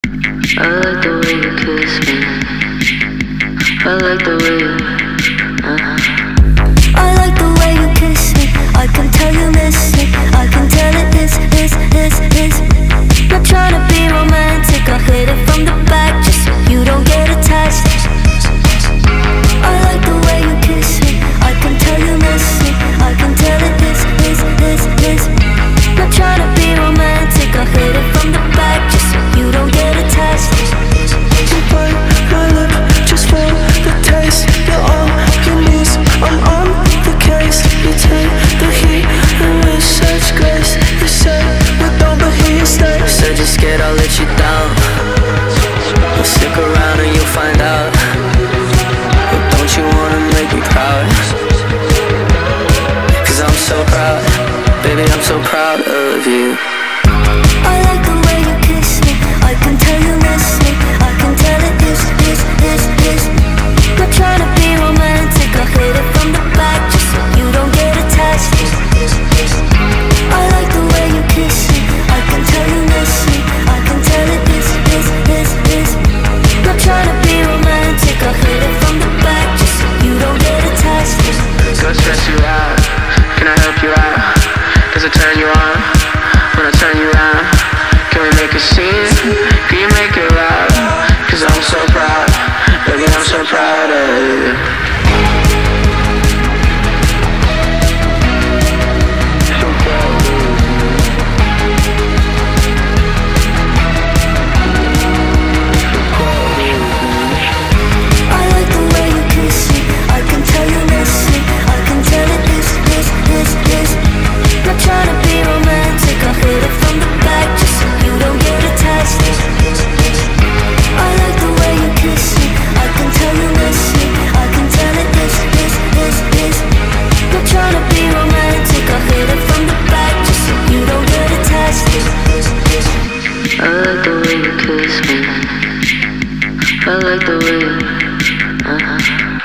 I like the way you kiss me. I like the way you, I like the way you kiss me. I can tell you miss it. I can tell it is. Not trying to be romantic, I hit it from the back just so you don't get attached. I like the way you kiss me. I can tell you miss it. I can tell it is. Not trying to be romantic, I hit it from the back just so you don't get attached. You bite my lip just for the taste. You're on your knees, I'm on the case. You take the heat and with such grace. You say we don't, but here you stay. said you're scared I'll let you down. Well, stick around and you'll find out. But don't you wanna make me proud? Cause I'm so proud, baby, I'm so proud of you. I like the way you kiss me. I can tell you miss me. I can tell it is. Not trying to be romantic, I hit it from the back just so you don't get attached. I like the way you kiss me. I can tell you miss me. I can tell it is. Not trying to be romantic, I hit it from the back just so you don't get attached. Go stress you out, can I help you out? Does it turn you on when I turn you around? Can we make a scene? Can you make it loud? Cause I'm so proud, baby, I'm so proud of you. I like the way you,